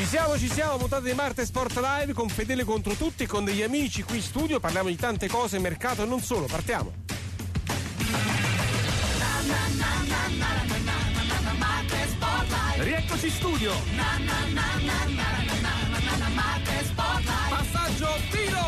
Ci siamo, puntata di Marte Sport Live con Fedele contro tutti, con degli amici qui in studio, parliamo di tante cose, mercato e non solo, partiamo. Rieccoci in studio. Passaggio, tiro.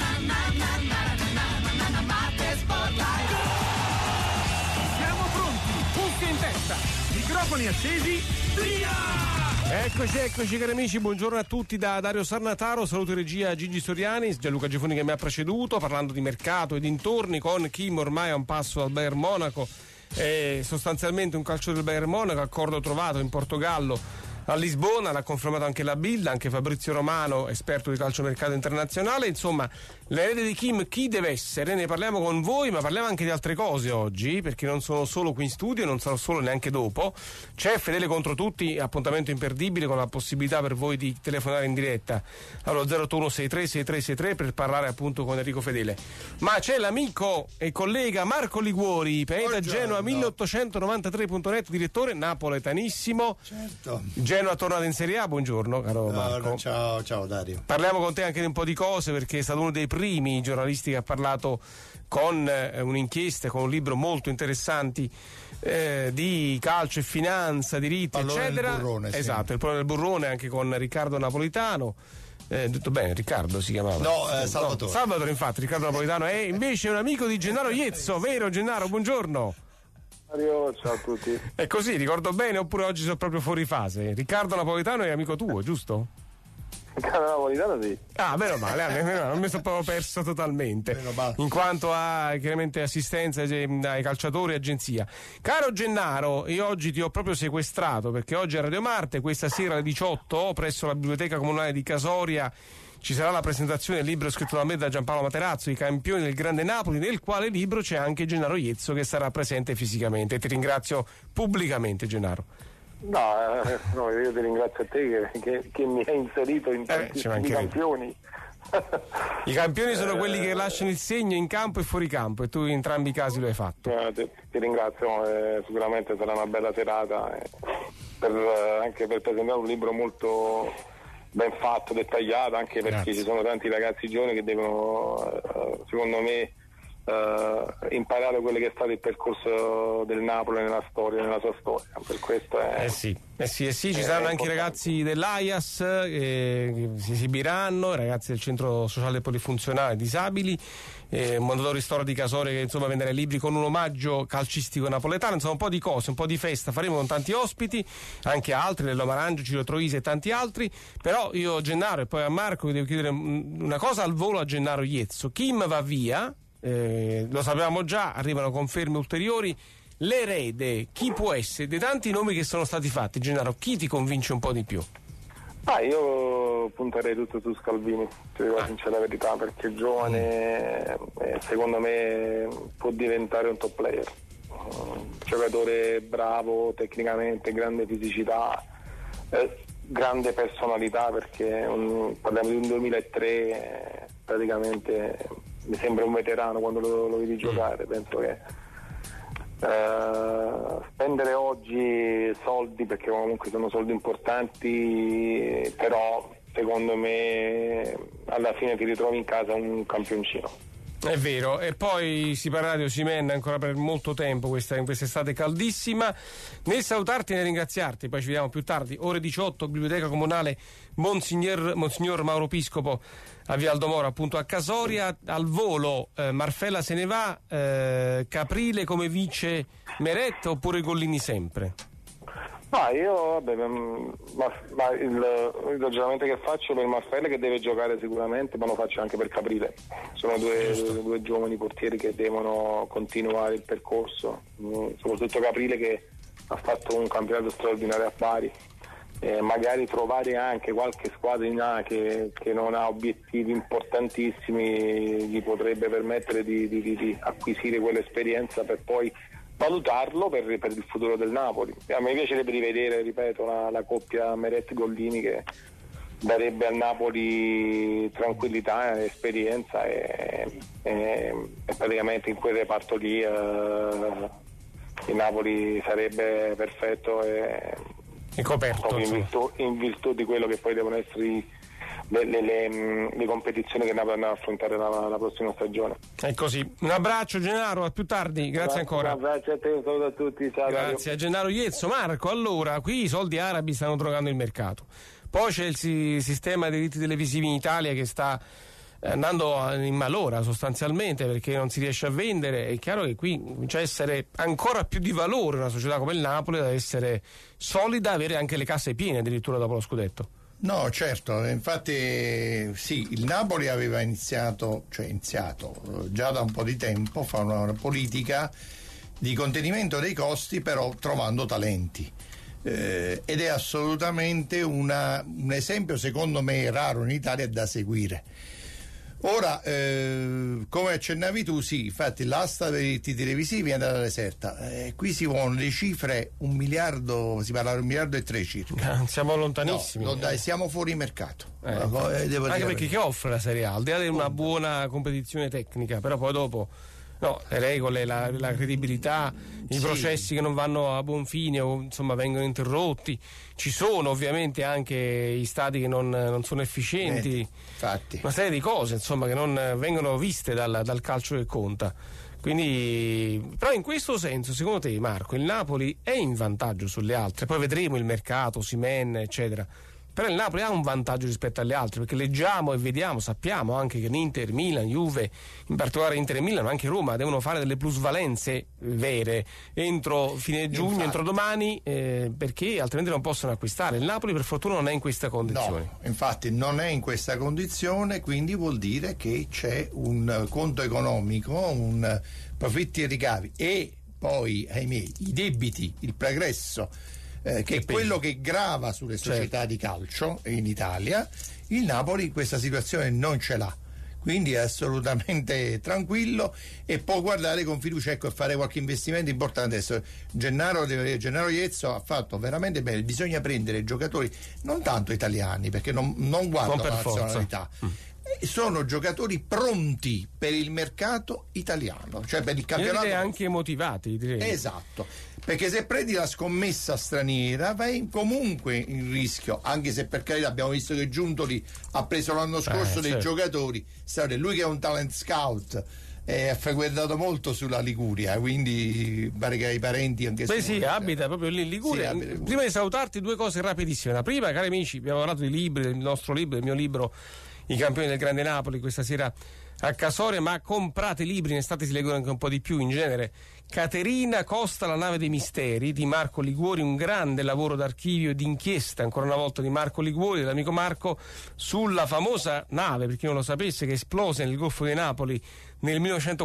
Siamo pronti, cuffie in testa, microfoni accesi, via! Eccoci cari amici, buongiorno a tutti da Dario Sarnataro, saluto in regia Gigi Soriani, Gianluca Gefoni che mi ha preceduto, parlando di mercato e dintorni con Kim ormai a un passo dal Bayern Monaco, sostanzialmente un calcio del Bayern Monaco, accordo trovato in Portogallo a Lisbona, l'ha confermato anche la Bild, anche Fabrizio Romano, esperto di calciomercato internazionale. Insomma, l'erede di Kim chi deve essere? Ne parliamo con voi, ma parliamo anche di altre cose oggi, perché non sono solo qui in studio, non sarò solo neanche dopo. C'è Fedele contro tutti, appuntamento imperdibile con la possibilità per voi di telefonare in diretta allo 081636363 per parlare appunto con Enrico Fedele. Ma c'è l'amico e collega Marco Liguori, pianeta Genoa 1893.net, direttore napoletanissimo. Certo. Genoa tornata in Serie A, buongiorno caro Marco. Ciao Dario. Parliamo con te anche di un po' di cose, perché è stato uno dei primi giornalisti che ha parlato con un'inchiesta, con un libro molto interessanti di calcio e finanza, diritti, Pallone eccetera. Del burrone, esatto, sì. Il Pallone del burrone, anche con Riccardo Napolitano. Detto bene, Riccardo si chiamava? No, Salvatore. No, Salvatore, infatti, Riccardo Napolitano è invece un amico di Gennaro Iezzo, vero Gennaro? Buongiorno. Ciao a tutti. È così, ricordo bene, oppure oggi sono proprio fuori fase? Riccardo Napolitano è amico tuo, giusto? Riccardo Napolitano sì. Ah, meno male, non mi sono proprio perso totalmente, in quanto a chiaramente assistenza ai calciatori e agenzia. Caro Gennaro, io oggi ti ho proprio sequestrato, perché oggi a Radio Marte, questa sera alle 18, presso la Biblioteca Comunale di Casoria, ci sarà la presentazione del libro scritto da me e da Giampaolo Materazzo, I campioni del grande Napoli, nel quale libro c'è anche Gennaro Iezzo che sarà presente fisicamente. Ti ringrazio pubblicamente, Gennaro. No, io ti ringrazio a te che mi hai inserito in tantissimi campioni. I campioni sono quelli che lasciano il segno in campo e fuori campo, e tu in entrambi i casi lo hai fatto. Ti ringrazio, sicuramente sarà una bella serata anche per presentare un libro molto ben fatto, dettagliato, anche perché Grazie. ci sono tanti ragazzi giovani che devono, secondo me, imparare quello che è stato il percorso del Napoli nella sua storia. Per questo è sì, ci saranno anche i ragazzi dell'AIAS che si esibiranno, i ragazzi del centro sociale polifunzionale disabili, Mondadori Store di Casoria che insomma venderà libri con un omaggio calcistico napoletano, insomma un po' di cose, un po' di festa faremo con tanti ospiti, anche altri, Lello Marangio, Ciro Troisi e tanti altri. Però io, Gennaro, e poi a Marco vi devo chiedere una cosa al volo a Gennaro Iezzo. Kim va via, lo sapevamo già, arrivano conferme ulteriori. L'erede, chi può essere? Dei tanti nomi che sono stati fatti, Gennaro, chi ti convince un po' di più? Io punterei tutto su Scalvini, ti devo sincera verità, perché è giovane, secondo me può diventare un top player, giocatore bravo tecnicamente, grande fisicità, grande personalità, perché parliamo di un 2003, praticamente mi sembra un veterano quando lo vedi giocare. Penso che spendere oggi soldi, perché comunque sono soldi importanti, però secondo me alla fine ti ritrovi in casa un campioncino. È vero, e poi si parlerà di Osimhen ancora per molto tempo in quest'estate caldissima. Nel salutarti e nel ringraziarti, poi ci vediamo più tardi, ore 18, Biblioteca Comunale Monsignor Mauro Piscopo a Via Aldomoro, appunto a Casoria. Al volo, Marfella se ne va, Caprile come vice Meret oppure Gollini sempre? Io il ragionamento che faccio per Marfella, che deve giocare sicuramente, ma lo faccio anche per Caprile. Sono due giovani portieri che devono continuare il percorso, soprattutto Caprile che ha fatto un campionato straordinario a Bari. Magari trovare anche qualche squadra in A che non ha obiettivi importantissimi gli potrebbe permettere di acquisire quell'esperienza per poi valutarlo per il futuro del Napoli. A me piacerebbe rivedere, ripeto, la coppia Meret-Gollini, che darebbe al Napoli tranquillità, esperienza e praticamente in quel reparto lì il Napoli sarebbe perfetto e è coperto, in virtù di quello che poi devono essere le competizioni che Napoli andrà a affrontare la prossima stagione. È così. Un abbraccio Gennaro, a più tardi, grazie ancora. Un abbraccio a te, un saluto a tutti, ciao. Grazie a Gennaro Iezzo. Marco, allora, qui i soldi arabi stanno drogando il mercato. Poi c'è il sistema dei diritti televisivi in Italia che sta andando in malora sostanzialmente perché non si riesce a vendere. È chiaro che qui comincia a essere ancora più di valore una società come il Napoli, da essere solida, avere anche le casse piene addirittura dopo lo scudetto. No, certo, infatti sì, il Napoli aveva iniziato già da un po' di tempo, fa una politica di contenimento dei costi, però trovando talenti. Ed è assolutamente un esempio, secondo me, raro in Italia da seguire. Ora, come accennavi tu, sì, infatti l'asta dei diritti televisivi è andata deserta. Qui si vogliono le cifre, 1 miliardo, si parla di 1,3 miliardi circa. Siamo lontanissimi. No, dai, siamo fuori mercato. Anche perché che offre la Serie A? Al di là di una buona competizione tecnica, però poi dopo le regole, la credibilità, i processi che non vanno a buon fine o insomma vengono interrotti. Ci sono ovviamente anche i stadi che non sono efficienti, infatti. Una serie di cose insomma che non vengono viste dal calcio che conta. Quindi, però in questo senso, secondo te, Marco, il Napoli è in vantaggio sulle altre? Poi vedremo il mercato, Osimhen, eccetera. Però il Napoli ha un vantaggio rispetto alle altre, perché leggiamo e vediamo, sappiamo anche che l'Inter, Milan, Juve, in particolare Inter e Milan, ma anche Roma, devono fare delle plusvalenze vere entro fine giugno, entro domani, perché altrimenti non possono acquistare. Il Napoli per fortuna non è in questa condizione. No, infatti non è in questa condizione, quindi vuol dire che c'è un conto economico, un profitti e ricavi e poi, ahimè, i debiti, il pregresso, che è quello che grava sulle società di calcio in Italia. Il Napoli questa situazione non ce l'ha, quindi è assolutamente tranquillo e può guardare con fiducia, e fare qualche investimento importante. Adesso Gennaro Iezzo ha fatto veramente bene. Bisogna prendere giocatori non tanto italiani, perché non guardo la nazionalità. Sono giocatori pronti per il mercato italiano, cioè per il campionato. E anche motivati, direi. Esatto, perché se prendi la scommessa straniera vai comunque in rischio, anche se per carità abbiamo visto che Giuntoli ha preso l'anno scorso dei giocatori, lui che è un talent scout, ha frequentato molto sulla Liguria, quindi pare che ha i parenti anche abita proprio lì in Liguria. Prima di salutarti, 2 cose rapidissime. La prima, cari amici, abbiamo parlato di libri, del nostro libro, del mio libro I campioni del grande Napoli, questa sera a Casoria, ma comprate libri, in estate si leggono anche un po' di più in genere. Caterina Costa, la nave dei misteri di Marco Liguori, un grande lavoro d'archivio e d'inchiesta ancora una volta di Marco Liguori, dell'amico Marco, sulla famosa nave, per chi non lo sapesse, che esplose nel Golfo di Napoli nel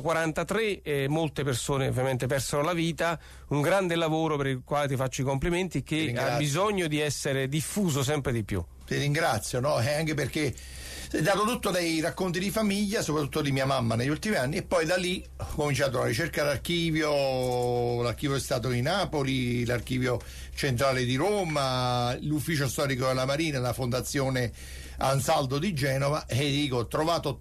1943 e molte persone ovviamente persero la vita. Un grande lavoro per il quale ti faccio i complimenti, che ha bisogno di essere diffuso sempre di più. Ti ringrazio, anche perché è dato tutto dai racconti di famiglia, soprattutto di mia mamma negli ultimi anni, e poi da lì ho cominciato la ricerca d'archivio, l'archivio di Stato di Napoli, l'archivio centrale di Roma, l'ufficio storico della Marina, la fondazione Ansaldo di Genova, e ho trovato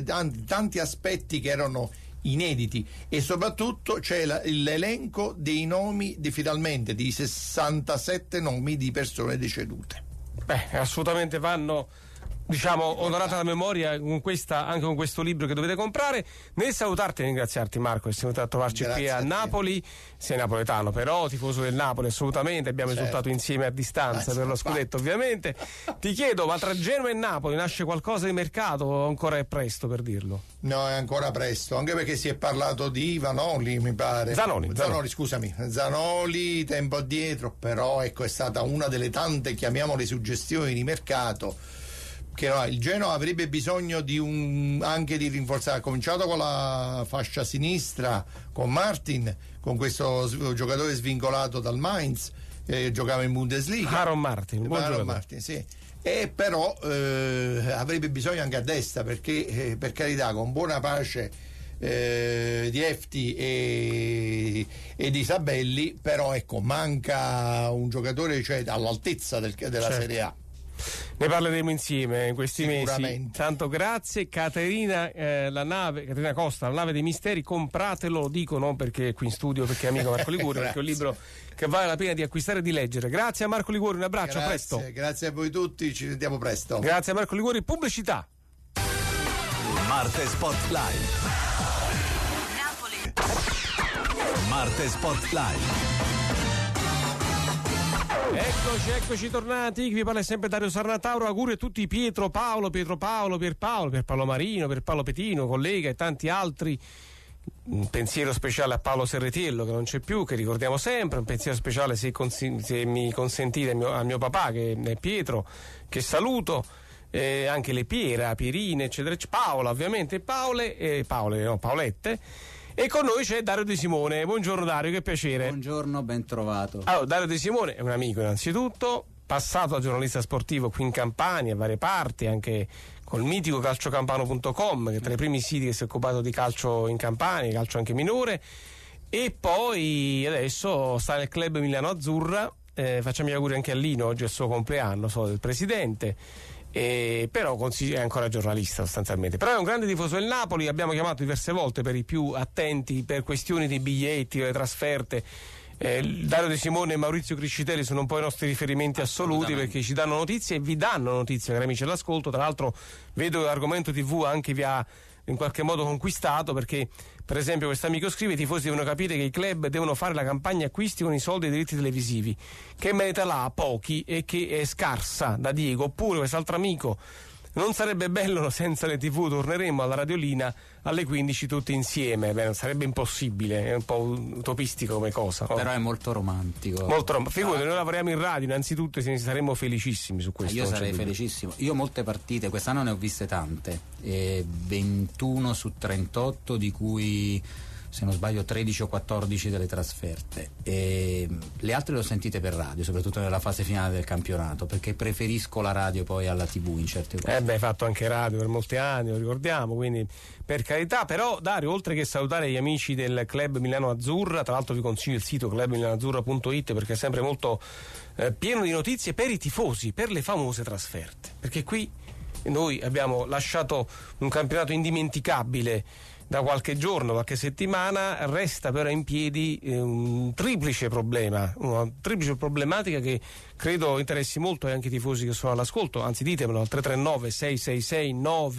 tanti aspetti che erano inediti, e soprattutto c'è l'elenco dei nomi finalmente di 67 nomi di persone decedute. Assolutamente vanno onorata la memoria anche con questo libro che dovete comprare. Nel salutarti e ringraziarti, Marco, che sei venuto a trovarci qui a Napoli. Sei napoletano, però tifoso del Napoli assolutamente, abbiamo esultato insieme a distanza per lo scudetto, ovviamente. Ti chiedo, ma tra Genoa e Napoli nasce qualcosa di mercato o ancora è presto per dirlo? No, è ancora presto, anche perché si è parlato di Vanoli, mi pare. Zanoli, scusami, Zanoli tempo addietro, però è stata una delle tante, chiamiamole, suggestioni di mercato che il Genoa avrebbe bisogno anche di rinforzare. Ha cominciato con la fascia sinistra con Martin, con questo giocatore svincolato dal Mainz, giocava in Bundesliga, Aaron Martin, sì. E però avrebbe bisogno anche a destra, perché per carità, con buona pace di Efti e di Sabelli, però manca un giocatore all'altezza della Serie A. Ne parleremo insieme in questi Sicuramente. mesi. Tanto grazie. Caterina Costa, la nave dei misteri, compratelo, lo dico non perché è qui in studio, perché è amico Marco Liguori, perché è un libro che vale la pena di acquistare e di leggere. Grazie a Marco Liguori, un abbraccio, a presto. Grazie a voi tutti, ci vediamo presto. Grazie a Marco Liguori, pubblicità. Marte Spotlight. Napoli. Marte Spotlight. Eccoci tornati. Vi parla sempre Dario Sarnatauro. Auguri a tutti Pietro Paolo, Pierpaolo Marino, Pierpaolo Petino, collega e tanti altri. Un pensiero speciale a Paolo Serretiello, che non c'è più, che ricordiamo sempre. Un pensiero speciale, se mi consentite, al mio papà, che è Pietro, che saluto. Anche le Pierine, eccetera, Paola ovviamente, Paolette. E con noi c'è Dario De Simone. Buongiorno Dario, che piacere. Buongiorno, ben trovato. Allora, Dario De Simone è un amico innanzitutto, passato da giornalista sportivo qui in Campania, a varie parti, anche col mitico calciocampano.com, che è tra i primi siti che si è occupato di calcio in Campania, calcio anche minore, e poi adesso sta nel club Milano Azzurra. Facciamo gli auguri anche a Lino, oggi è il suo compleanno, del presidente. Però è ancora giornalista sostanzialmente, però è un grande tifoso del Napoli. Abbiamo chiamato diverse volte per i più attenti per questioni dei biglietti, delle trasferte. Dario De Simone e Maurizio Criscitelli sono un po' i nostri riferimenti assoluti, perché ci danno notizie e vi danno notizie, cari amici all'ascolto. Tra l'altro vedo che l'argomento TV anche vi ha in qualche modo conquistato, perché per esempio quest'amico scrive: i tifosi devono capire che i club devono fare la campagna acquisti con i soldi dei diritti televisivi, che merita là pochi e che è scarsa da Diego. Oppure quest'altro amico: non sarebbe bello senza le TV, torneremmo alla radiolina alle 15 tutti insieme. Beh, sarebbe impossibile, è un po' utopistico come cosa, no? Però è molto romantico. Figurati, noi lavoriamo in radio, innanzitutto saremmo felicissimi su questo. Io sarei felicissimo. Io molte partite, quest'anno ne ho viste tante, 21 su 38, di cui, se non sbaglio, 13 o 14 delle trasferte, e le altre le ho sentite per radio, soprattutto nella fase finale del campionato, perché preferisco la radio poi alla TV in certe occasioni. Hai fatto anche radio per molti anni, lo ricordiamo, quindi per carità. Però Dario, oltre che salutare gli amici del club Milano Azzurra, tra l'altro vi consiglio il sito clubmilanoazzurra.it, perché è sempre molto pieno di notizie per i tifosi, per le famose trasferte, perché qui noi abbiamo lasciato un campionato indimenticabile da qualche giorno, qualche settimana. Resta però in piedi un triplice problema, una triplice problematica che credo interessi molto anche i tifosi che sono all'ascolto. Anzi, ditemelo al 339 666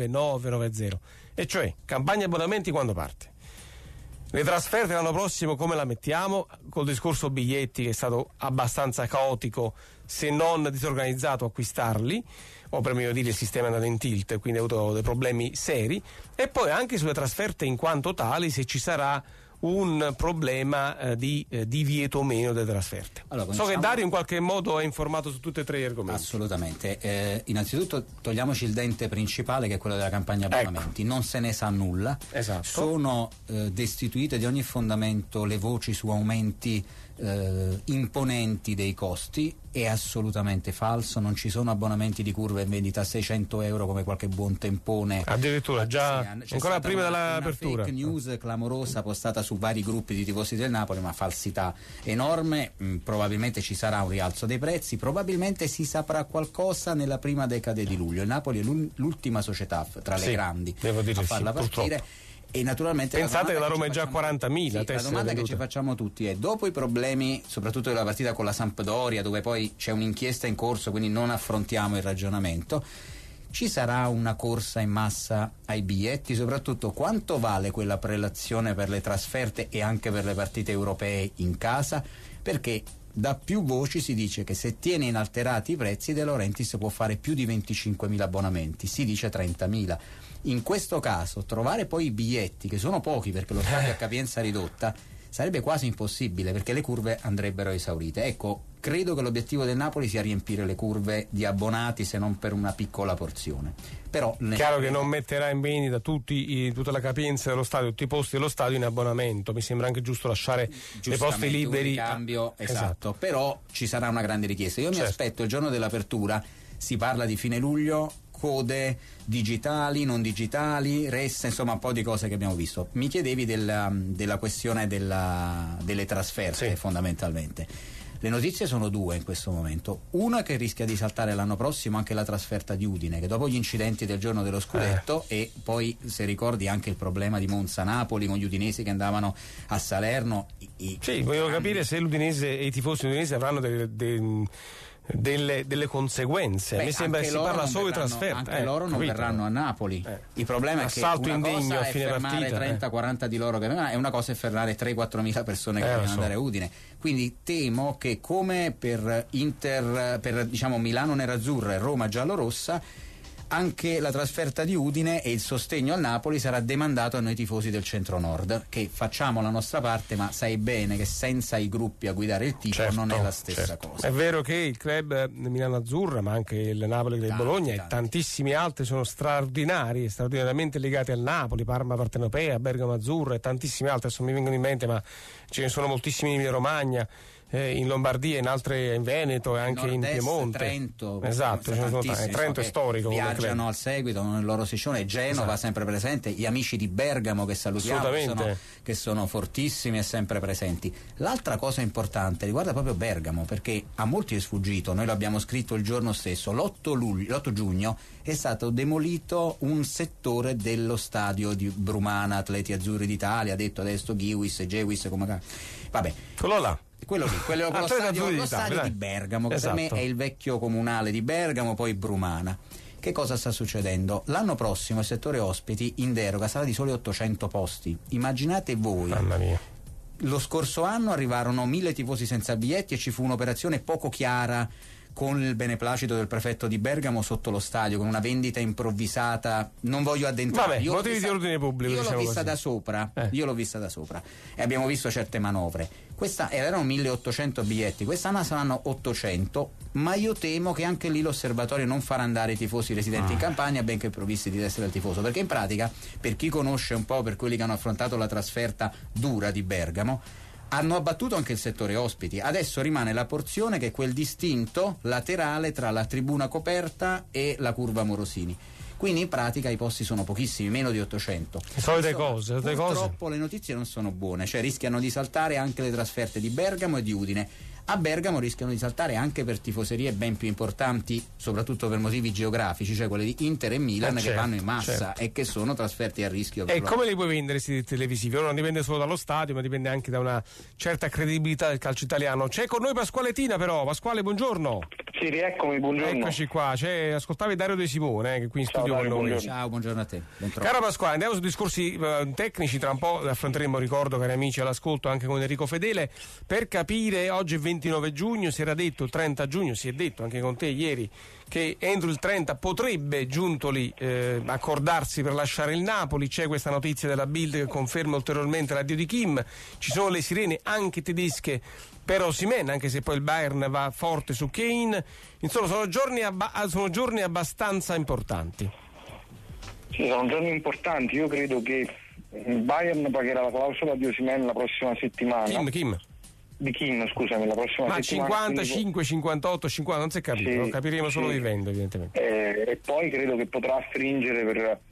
9990, e cioè campagna abbonamenti quando parte. Le trasferte l'anno prossimo come la mettiamo? Col discorso biglietti, che è stato abbastanza caotico, se non disorganizzato acquistarli, o per meglio dire il sistema è andato in tilt, quindi ha avuto dei problemi seri. E poi anche sulle trasferte in quanto tali, se ci sarà un problema di divieto o meno delle trasferte. Allora, so che Dario in qualche modo è informato su tutti e tre gli argomenti. Assolutamente. Innanzitutto togliamoci il dente principale, che è quello della campagna abbonamenti. Non se ne sa nulla. Esatto. Sono destituite di ogni fondamento le voci su aumenti imponenti dei costi. È assolutamente falso, non ci sono abbonamenti di curva in vendita a 600 euro come qualche buon tempone. Addirittura, già ancora prima dell'apertura. Una fake news clamorosa postata su vari gruppi di tifosi del Napoli, ma falsità enorme. Probabilmente ci sarà un rialzo dei prezzi, probabilmente si saprà qualcosa nella prima decade di luglio. Il Napoli è l'ultima società tra le grandi a farla partire. Purtroppo. E naturalmente pensate che la Roma è già a 40.000. La domanda che ci facciamo tutti è: dopo i problemi soprattutto della partita con la Sampdoria, dove poi c'è un'inchiesta in corso, quindi non affrontiamo il ragionamento, ci sarà una corsa in massa ai biglietti? Soprattutto, quanto vale quella prelazione per le trasferte e anche per le partite europee in casa? Perché da più voci si dice che se tiene inalterati i prezzi, De Laurentiis può fare più di 25.000 abbonamenti, si dice 30.000. In questo caso trovare poi i biglietti, che sono pochi perché lo stadio è a capienza ridotta, sarebbe quasi impossibile, perché le curve andrebbero esaurite. Ecco, credo che l'obiettivo del Napoli sia riempire le curve di abbonati, se non per una piccola porzione. Però chiaro che non metterà in vendita tutta la capienza dello stadio, tutti i posti dello stadio in abbonamento. Mi sembra anche giusto lasciare dei posti liberi. Cambio, esatto. Però ci sarà una grande richiesta. Io mi aspetto il giorno dell'apertura, si parla di fine luglio, code digitali, non digitali, resta, insomma un po' di cose che abbiamo visto. Mi chiedevi della questione delle trasferte, fondamentalmente. Le notizie sono due in questo momento. Una che rischia di saltare l'anno prossimo anche la trasferta di Udine, che dopo gli incidenti del giorno dello scudetto e poi, se ricordi, anche il problema di Monza-Napoli con gli udinesi che andavano a Salerno. Sì, voglio capire se l'Udinese e i tifosi udinesi avranno delle conseguenze. Mi sembra che si parla solo di trasferta. Anche loro non verranno a Napoli. Il problema è che una cosa è fermare 30-40 di loro che vengono, e una cosa è fermare 3-4 mila persone che vogliono andare a Udine. Quindi temo che, come per diciamo Milano nerazzurra e Roma giallorossa, anche la trasferta di Udine e il sostegno al Napoli sarà demandato a noi tifosi del centro-nord, che facciamo la nostra parte, ma sai bene che senza i gruppi a guidare il tifo non è la stessa cosa. È vero che il club Milano Azzurra, ma anche il Napoli del Bologna e tantissimi altri sono straordinariamente legati al Napoli, Parma Partenopea, Bergamo Azzurra e tantissimi altri, adesso mi vengono in mente, ma ce ne sono moltissimi in Emilia Romagna, in Lombardia, in altre, in Veneto e anche in Piemonte, Trento, esatto, Trento è storico, viaggiano al seguito nel loro sessione. Genova sempre presente, gli amici di Bergamo che salutiamo, che sono fortissimi e sempre presenti. L'altra cosa importante riguarda proprio Bergamo, perché a molti è sfuggito, noi lo abbiamo scritto il giorno stesso, l'8 giugno è stato demolito un settore dello stadio di Brumana Atleti Azzurri d'Italia, detto adesso Giwis e Gewis, come vabbè, quello lo stadio di Bergamo, che per me è il vecchio comunale di Bergamo, poi Brumana. Che cosa sta succedendo? L'anno prossimo il settore ospiti in deroga sarà di soli 800 posti. Immaginate voi. Mamma mia. Lo scorso anno arrivarono 1000 tifosi senza biglietti e ci fu un'operazione poco chiara con il beneplacito del prefetto di Bergamo sotto lo stadio, con una vendita improvvisata. Non voglio addentrare. Motivi di ordine pubblico. Io l'ho vista da sopra. E abbiamo visto certe manovre. Erano 1800 biglietti, quest'anno saranno 800, ma io temo che anche lì l'osservatorio non farà andare i tifosi residenti in Campania, benché provvisti di essere il tifoso, perché in pratica, per chi conosce un po', per quelli che hanno affrontato la trasferta dura di Bergamo, hanno abbattuto anche il settore ospiti. Adesso rimane la porzione che è quel distinto laterale tra la tribuna coperta e la curva Morosini. Quindi in pratica i posti sono pochissimi, meno di 800. Solite cose. Purtroppo le notizie non sono buone, cioè rischiano di saltare anche le trasferte di Bergamo e di Udine. A Bergamo rischiano di saltare anche per tifoserie ben più importanti, soprattutto per motivi geografici, cioè quelle di Inter e Milan, che vanno in massa e che sono trasferti a rischio. E come li puoi vendere questi televisivi? Ora non dipende solo dallo stadio, ma dipende anche da una certa credibilità del calcio italiano. C'è con noi Pasquale Tina, però. Pasquale, buongiorno. Sì, rieccomi, buongiorno. Eccoci qua, ascoltavi Dario De Simone, che è qui in studio con noi. Ciao, buongiorno a te. Caro Pasquale, andiamo su discorsi tecnici, tra un po' affronteremo, ricordo, cari amici all'ascolto, anche con Enrico Fedele, per capire. Oggi è 29 giugno, si era detto il 30 giugno, si è detto anche con te ieri, che entro il 30 potrebbe Giuntoli accordarsi per lasciare il Napoli. C'è questa notizia della Bild che conferma ulteriormente l'addio di Kim. Ci sono le sirene anche tedesche per Osimhen, anche se poi il Bayern va forte su Kane. Insomma, sono giorni abbastanza importanti. Sì, sono giorni importanti. Io credo che il Bayern pagherà la clausola di Osimhen la prossima settimana. Kim? Di Kim, scusami, la prossima settimana. 55, 58, 50, non si è capito, lo capiremo solo vivendo, evidentemente. E poi credo che potrà stringere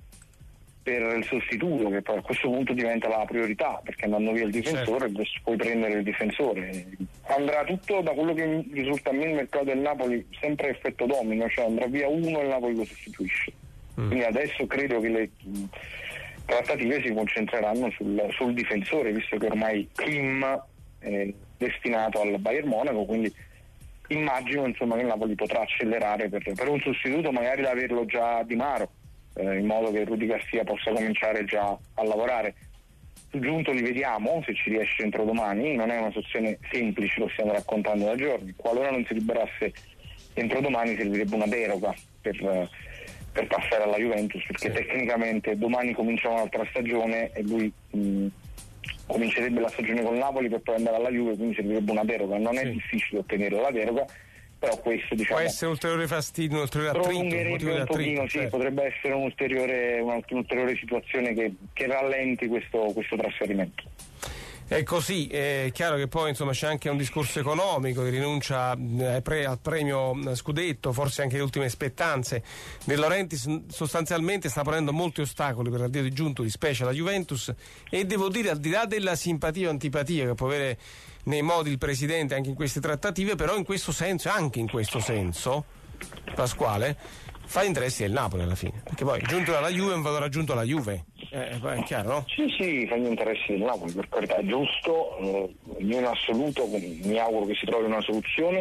per il sostituto, che poi a questo punto diventa la priorità, perché andando via il difensore puoi prendere il difensore. Andrà tutto, da quello che risulta a me, il mercato del Napoli sempre effetto domino, cioè andrà via uno e il Napoli lo sostituisce. Quindi adesso credo che le trattative si concentreranno sul difensore, visto che ormai Kim è destinato al Bayern Monaco, quindi immagino che il Napoli potrà accelerare per un sostituto, magari da averlo già Di Maro, in modo che Rudy Garcia possa cominciare già a lavorare. Su Giuntoli vediamo se ci riesce entro domani, non è una situazione semplice, lo stiamo raccontando da giorni. Qualora non si liberasse entro domani servirebbe una deroga per passare alla Juventus, perché tecnicamente domani comincia un'altra stagione e lui comincerebbe la stagione con Napoli per poi andare alla Juve, quindi servirebbe una deroga. Non è difficile ottenere la deroga, però questo può essere un ulteriore fastidio, un ulteriore attrito, un pochino, sì, potrebbe essere un'ulteriore situazione che rallenti questo trasferimento. È così, è chiaro che poi insomma c'è anche un discorso economico di rinuncia al premio scudetto, forse anche le ultime spettanze. De Laurentiis sostanzialmente sta ponendo molti ostacoli per l'addio di Giuntoli, specie alla Juventus, e devo dire, al di là della simpatia o antipatia che può avere nei modi il presidente anche in queste trattative, però in questo senso, anche in questo senso, Pasquale, fa interessi del Napoli alla fine, perché poi giunto alla Juve un valore aggiunto alla Juve, è chiaro, no? Sì, fa gli interessi del Napoli, per carità, è giusto, io in assoluto mi auguro che si trovi una soluzione.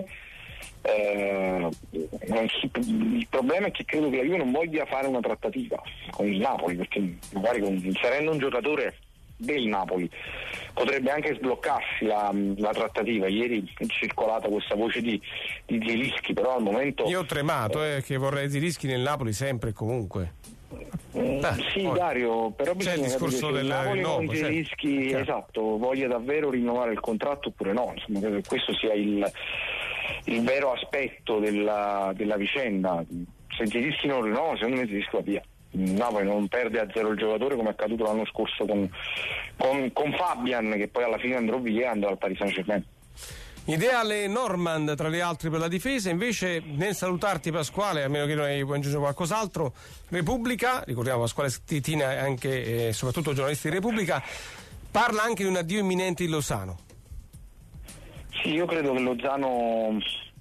Il problema è che credo che la Juve non voglia fare una trattativa con il Napoli, perché magari inserendo un giocatore del Napoli potrebbe anche sbloccarsi la trattativa. Ieri è circolata questa voce di Zielinski, però al momento io ho tremato che vorrei Zielinski nel Napoli sempre e comunque. Sì, poi, Dario, però bisogna capire se il Napoli con Zielinski, esatto, voglia davvero rinnovare il contratto oppure no. Insomma, credo che questo sia il vero aspetto della vicenda. Se Zielinski non rinnova, secondo me Zielinski va via. Il Napoli non perde a zero il giocatore come è accaduto l'anno scorso con Fabian, che poi alla fine andrà via e andò al Paris Saint-Germain. Ideale Normand tra le altre per la difesa. Invece, nel salutarti Pasquale, a meno che non hai aggiungere qualcos'altro, Repubblica, ricordiamo Pasquale Titina è anche soprattutto giornalista di Repubblica, parla anche di un addio imminente di Lozano. Sì, io credo che Lozano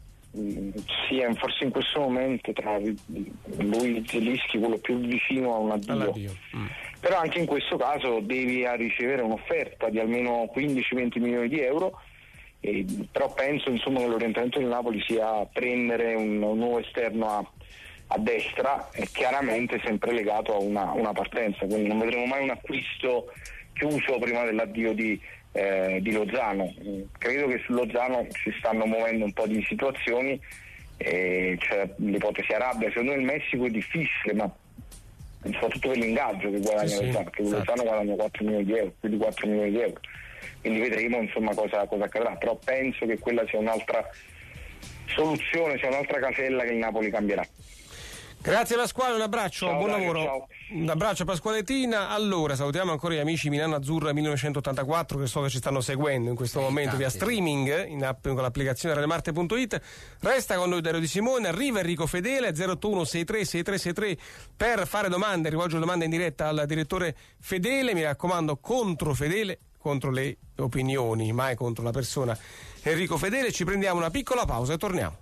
sia forse in questo momento tra lui e Zielinski quello più vicino a un addio. Però anche in questo caso devi ricevere un'offerta di almeno 15-20 milioni di euro, però penso insomma che l'orientamento del Napoli sia prendere un nuovo esterno a destra, e chiaramente sempre legato a una partenza, quindi non vedremo mai un acquisto chiuso prima dell'addio di Lozano. Credo che su Lozano si stanno muovendo un po' di situazioni, c'è l'ipotesi Arabia, secondo me il Messico è difficile, ma soprattutto per l'ingaggio che guadagna Lozano, perché Lozano guadagna 4 milioni di euro, più di 4 milioni di euro, quindi vedremo insomma cosa accadrà, però penso che quella sia un'altra soluzione, sia un'altra casella che il Napoli cambierà. Grazie Pasquale, un abbraccio, ciao, buon Dario, lavoro. Ciao. Un abbraccio a Pasquale Tina. Allora, salutiamo ancora gli amici Milano Azzurra 1984 che so che ci stanno seguendo in questo momento via streaming in app con l'applicazione radiomarte.it. Resta con noi Dario Di Simone, arriva Enrico Fedele 081636363 per fare domande, rivolgere domande in diretta al direttore Fedele, mi raccomando contro Fedele, contro le opinioni, mai contro la persona Enrico Fedele. Ci prendiamo una piccola pausa e torniamo.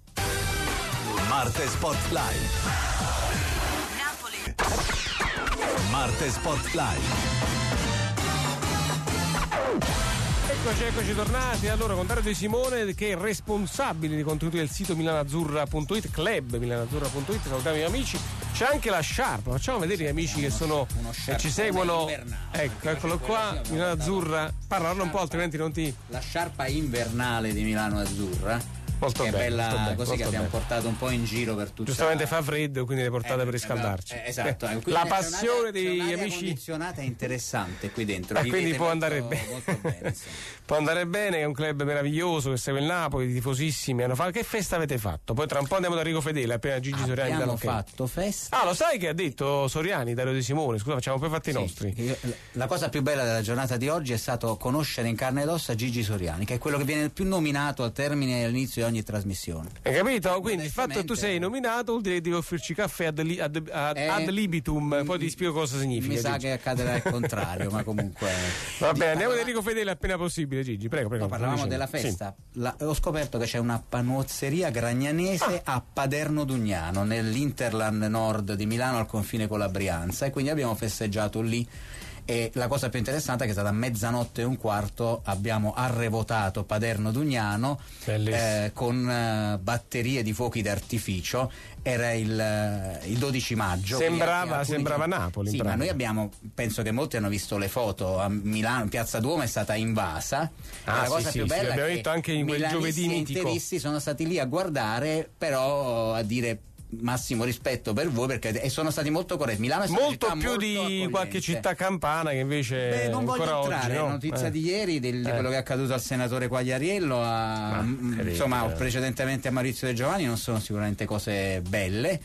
Marte Spotlight. Napoli. Marte Spotlight. Eccoci tornati. Allora, con Dario Di Simone, che è responsabile dei contenuti del sito milanazzurra.it, club milanazzurra.it. Salutiamo gli amici. C'è anche la sciarpa, facciamo vedere gli amici che sono ci seguono. Ecco, eccolo qua, Milano Azzurra. Parla un po', altrimenti non ti. La sciarpa invernale di Milano Azzurra. Molto che bella, è bella molto così, che abbiamo portato un po' in giro per tutta. Giustamente fa freddo, quindi le portate per riscaldarci. Esatto. La passione degli amici condizionata interessante qui dentro. Quindi può andare bene. Molto bene, può andare bene, è un club meraviglioso che segue il Napoli, tifosissimi hanno fatto. Che festa avete fatto? Poi tra un po' andiamo da Enrico Fedele, appena Gigi Soriani dà l'ok. Abbiamo fatto festa. Lo sai che ha detto Soriani, Dario Di Simone? Scusa, facciamo poi fatti i nostri. La cosa più bella della giornata di oggi è stato conoscere in carne ed ossa Gigi Soriani, che è quello che viene più nominato al termine e all'inizio di ogni trasmissione. Hai capito? Quindi il fatto che tu sei nominato vuol dire che devi offrirci caffè ad libitum, poi ti spiego cosa significa. Mi sa Gigi. che accadrà il contrario, ma comunque. Va bene, andiamo da Enrico Fedele appena possibile, Gigi. Prego. Parlavamo della festa. Sì. Ho scoperto che c'è una panuozzeria gragnanese a Paderno Dugnano, nell'Interland Nord di Milano, al confine con la Brianza, e quindi abbiamo festeggiato lì. E la cosa più interessante è che è stata 00:15 abbiamo arrevotato Paderno Dugnano con batterie di fuochi d'artificio. Era il 12 maggio. Sembrava Napoli. Sì, ma noi abbiamo, penso che molti hanno visto le foto a Milano, Piazza Duomo è stata invasa. La cosa più bella abbiamo è detto anche in quel giovedì mitico. I interisti sono stati lì a guardare, però a dire massimo rispetto per voi, perché sono stati molto corretti. Milano è molto più di accogliente. Qualche città campana che invece non voglio ancora entrare oggi, no? Notizia di ieri di quello che è accaduto al senatore Quagliariello insomma precedentemente a Maurizio De Giovanni non sono sicuramente cose belle.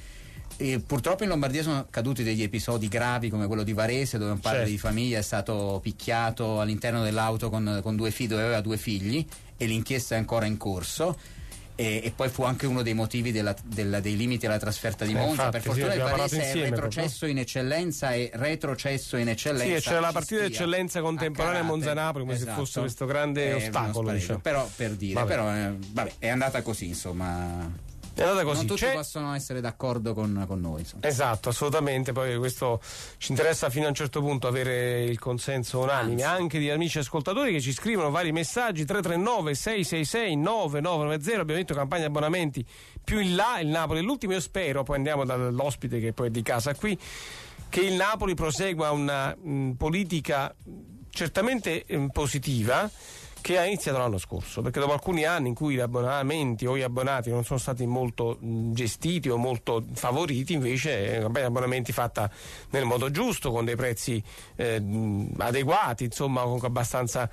Purtroppo in Lombardia sono caduti degli episodi gravi come quello di Varese, dove un padre di famiglia è stato picchiato all'interno dell'auto con due figli, dove aveva 2 figli, e l'inchiesta è ancora in corso. E poi fu anche uno dei motivi dei limiti alla trasferta di Monza. Infatti, per fortuna sì, il Varese è insieme, retrocesso in eccellenza e retrocesso in eccellenza. Sì, c'era la partita di eccellenza contemporanea a Monza-Napoli, come se fosse questo grande ostacolo. Diciamo. Però per dire, vabbè, è andata così, insomma. È andata così. Non tutti possono essere d'accordo con noi, insomma. Esatto, assolutamente. Poi questo ci interessa fino a un certo punto avere il consenso unanime anche di amici ascoltatori che ci scrivono vari messaggi. 339 666 9990. Abbiamo detto campagna abbonamenti, più in là il Napoli è l'ultimo. Io spero, poi andiamo dall'ospite che poi è di casa qui, che il Napoli prosegua una politica certamente positiva che ha iniziato l'anno scorso, perché dopo alcuni anni in cui gli abbonamenti o gli abbonati non sono stati molto gestiti o molto favoriti, invece è campagna di abbonamenti fatta nel modo giusto, con dei prezzi adeguati, insomma, comunque abbastanza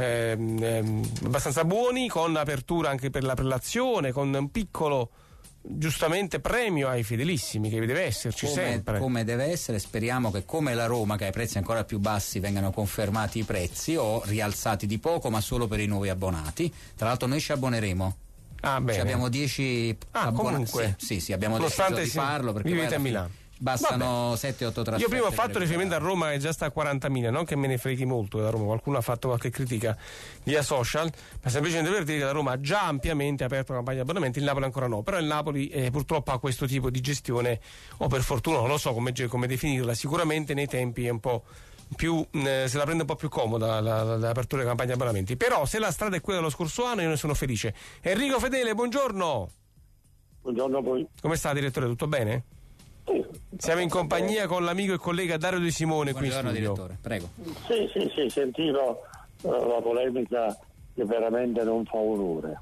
buoni, con apertura anche per la prelazione, con un piccolo giustamente premio ai fedelissimi che deve esserci sempre, come deve essere. Speriamo che, come la Roma, che ha i prezzi ancora più bassi, vengano confermati i prezzi o rialzati di poco, ma solo per i nuovi abbonati. Tra l'altro noi ci abboneremo. Bene. Abbiamo 10 abbonati. Sì, abbiamo deciso di farlo perché vivete a Milano. Bastano 7-8 trasferte. Io prima ho fatto riferimento a Roma che già sta a 40.000, non che me ne freghi molto da Roma, qualcuno ha fatto qualche critica via social, ma semplicemente per dire che la Roma ha già ampiamente aperto la campagna di abbonamenti, il Napoli ancora no, però il Napoli purtroppo ha questo tipo di gestione, o per fortuna non lo so come definirla, sicuramente nei tempi è un po' più se la prende un po' più comoda l'apertura della campagna di abbonamenti, però se la strada è quella dello scorso anno io ne sono felice. Enrico Fedele, buongiorno. Buongiorno a voi. Come sta, direttore, tutto bene? Siamo in compagnia con l'amico e collega Dario De Simone. Buongiorno, qui in studio. direttore, prego. Sì, sentivo la polemica che veramente non fa onore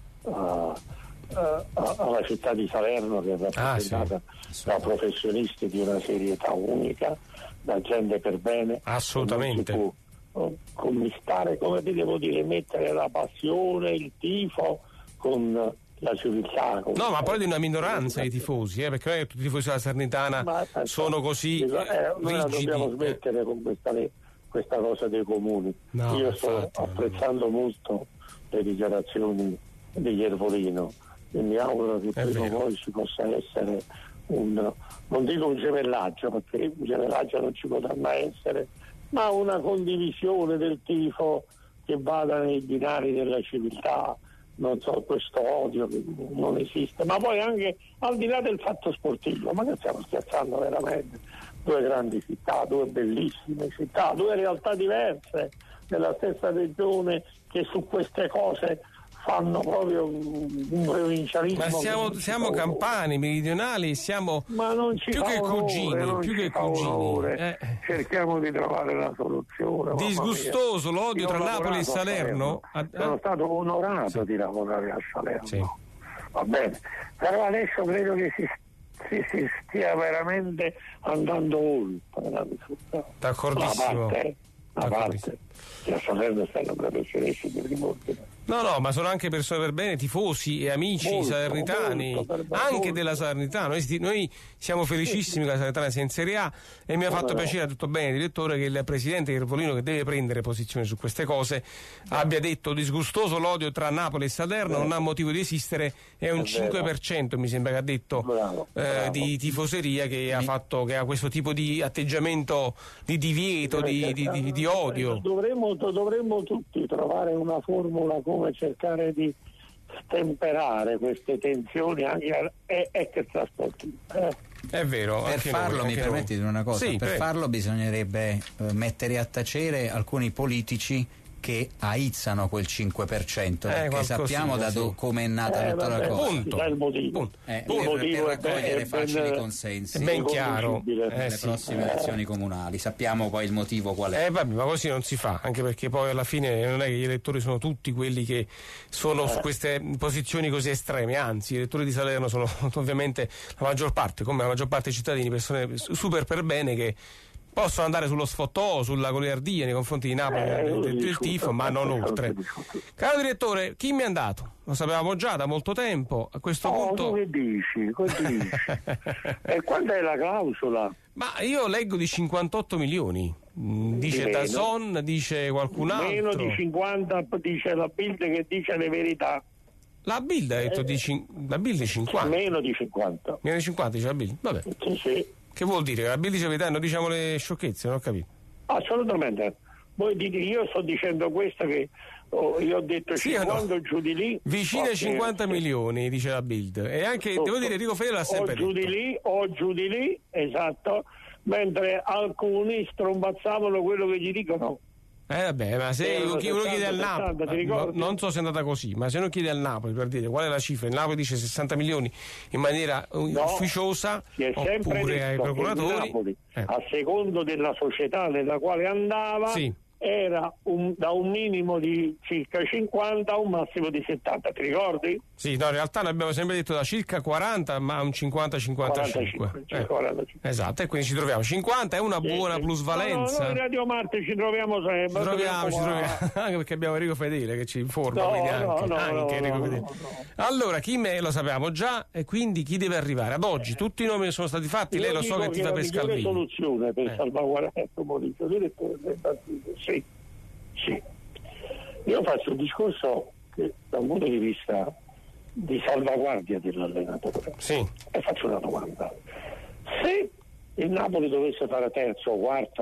alla città di Salerno, che è rappresentata da professionisti di una serietà unica, da gente per bene. Assolutamente. Non si può commistare, come ti devo dire, mettere la passione, il tifo con la civiltà. No, ma poi di una minoranza di tifosi, perché non è che tutti i tifosi della Salernitana sono così noi dobbiamo smettere con questa cosa dei comuni. No, io sto apprezzando molto le dichiarazioni di Iervolino e mi auguro che prima o poi ci possa essere non dico un gemellaggio, perché un gemellaggio non ci potrà mai essere, ma una condivisione del tifo che vada nei binari della civiltà. Non so, questo odio che non esiste, ma poi anche al di là del fatto sportivo, ma che stiamo scherzando veramente? 2 grandi città, 2 bellissime città, 2 realtà diverse nella stessa regione che su queste cose fanno proprio un provincialismo. Ma siamo campani, meridionali, siamo più che cugini. Cerchiamo di trovare una soluzione. Disgustoso l'odio tra Napoli e Salerno. Sono stato onorato di lavorare a Salerno. Sì. Va bene, però adesso credo che si stia veramente andando oltre. D'accordissimo. A parte che a Salerno stanno professionisti di prim'ordine. No, ma sono anche persone per bene, tifosi e amici salernitani, anche della Salernitana. Noi siamo felicissimi che la Salernitana sia in Serie A e mi ha fatto piacere, tutto bene, direttore, che il presidente Iervolino, che deve prendere posizione su queste cose, abbia detto disgustoso l'odio tra Napoli e Salerno, non ha motivo di esistere, è un 5% mi sembra che ha detto di tifoseria che ha questo tipo di atteggiamento di divieto, di odio. Dovremmo tutti trovare una formula come cercare di stemperare queste tensioni anche extrasportive. È vero. Per farlo, mi permetti di dire una cosa? Per farlo bisognerebbe mettere a tacere alcuni politici che aizzano quel 5%, perché sappiamo come è nata tutta la cosa. Punto. Per raccogliere facili consensi. È ben chiaro. Le prossime elezioni comunali. Sappiamo poi il motivo qual è. Vabbè, ma così non si fa, anche perché poi alla fine non è che gli elettori sono tutti quelli che sono su queste posizioni così estreme, anzi, gli elettori di Salerno sono ovviamente la maggior parte, come la maggior parte dei cittadini, persone super per bene che Possono andare sullo sfottò, sulla goliardia nei confronti di Napoli del tifo, ma non oltre. Caro direttore, chi mi è andato? Lo sapevamo già da molto tempo. A questo punto. Che dici? E quando è la clausola? Ma io leggo di 58 milioni. Dice Dazon, dice qualcun altro. Meno di 50, dice la Bild che dice le verità. La Bild ha detto la Bild è 50. Meno di 50. Meno di 50 dice la Bild. Vabbè. Sì. Che vuol dire? La Bild dice la verità, non diciamo le sciocchezze, non ho capito. Assolutamente. Voi dite, io sto dicendo questo che io ho detto sì, 50 no? Giù di lì. Vicino ai 50 milioni, dice la Bild. E anche, devo dire, Enrico Fedele l'ha sempre detto. Giù di lì, esatto. Mentre alcuni strombazzavano quello che gli dicono. Vabbè, ma se uno chiede al Napoli, non so se è andata così, ma se uno chiede al Napoli per dire qual è la cifra, il Napoli dice 60 milioni in maniera ufficiosa, oppure ai procuratori. Napoli, a secondo della società nella quale andava, sì, era da un minimo di circa 50 a un massimo di 70, ti ricordi? Sì, no, in realtà noi abbiamo sempre detto da circa 40 ma un 50-55. Esatto, e quindi ci troviamo 50 è una buona plusvalenza. Noi Radio Marte ci troviamo sempre. Ci troviamo anche perché abbiamo Enrico Fedele che ci informa, anche Enrico Fedele. Allora, chi lo sappiamo già, e quindi chi deve arrivare? Ad oggi tutti i nomi sono stati fatti, lei lo so che ti fa per Scalvini. Una soluzione per salvaguardare il Maurizio, direttore del partito. Sì. Io faccio un discorso che da un punto di vista di salvaguardia dell'allenatore. Sì. E faccio una domanda. Se il Napoli dovesse fare terzo o quarto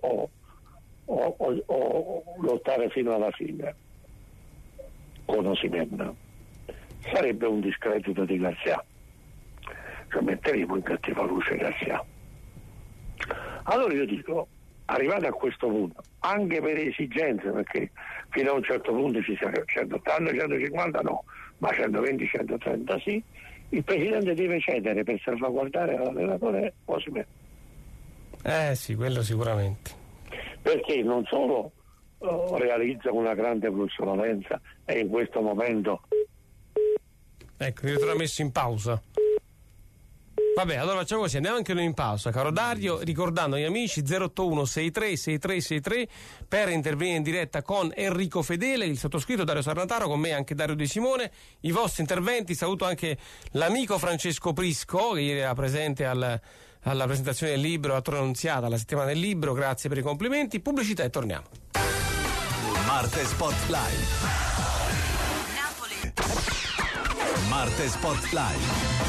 o lottare fino alla fine con Osimhen, sarebbe un discredito di Garcia. Cioè metteremo in cattiva luce Garcia. Allora io dico, arrivato a questo punto, anche per esigenze, perché fino a un certo punto ci siamo 180, 150 no, ma 120, 130 sì, il presidente deve cedere per salvaguardare l'allenatore Osimhen. Sì, quello sicuramente. Perché non solo realizza una grande plusvalenza e in questo momento... Ecco, il direttore ha messo in pausa. Vabbè, allora facciamo così, andiamo anche noi in pausa, caro Dario, ricordando agli amici 081 636363 per intervenire in diretta con Enrico Fedele, il sottoscritto Dario Sarnataro, con me anche Dario De Simone, i vostri interventi. Saluto anche l'amico Francesco Prisco che ieri era presente alla presentazione del libro a Torre Annunziata, alla settimana del libro, grazie per i complimenti, pubblicità e torniamo. Marte Spotlight. Napoli. Marte Spotlight.